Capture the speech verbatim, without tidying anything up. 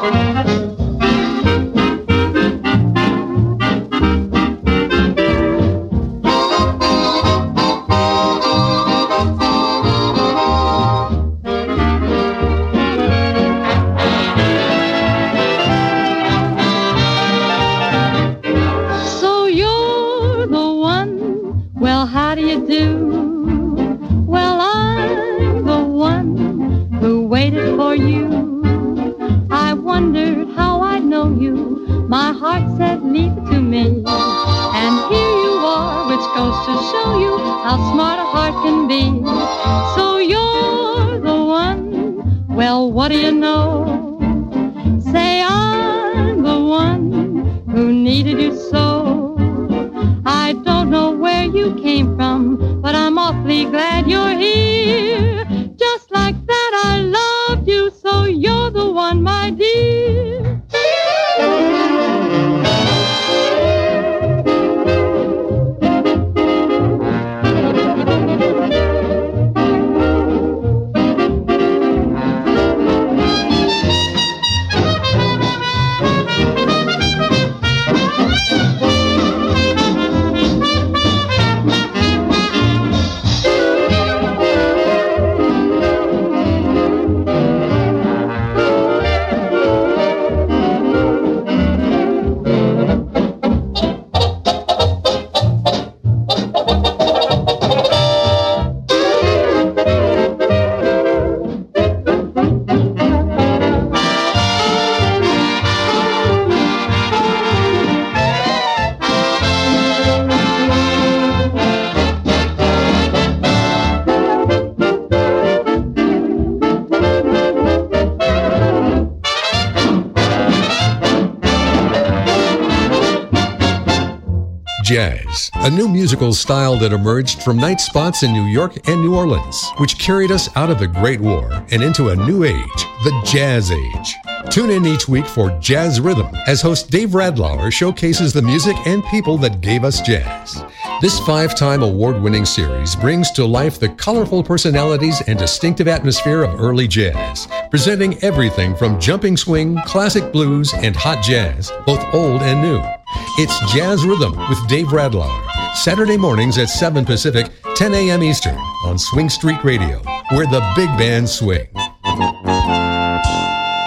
Jazz, a new musical style that emerged from night spots in New York and New Orleans, which carried us out of the Great War and into a new age, the Jazz Age. Tune in each week for Jazz Rhythm as host Dave Radlauer showcases the music and people that gave us jazz. This five-time award-winning series brings to life the colorful personalities and distinctive atmosphere of early jazz, presenting everything from jumping swing, classic blues, and hot jazz, both old and new. It's Jazz Rhythm with Dave Radlauer, Saturday mornings at seven Pacific, ten a.m. Eastern on Swing Street Radio, where the big band swings.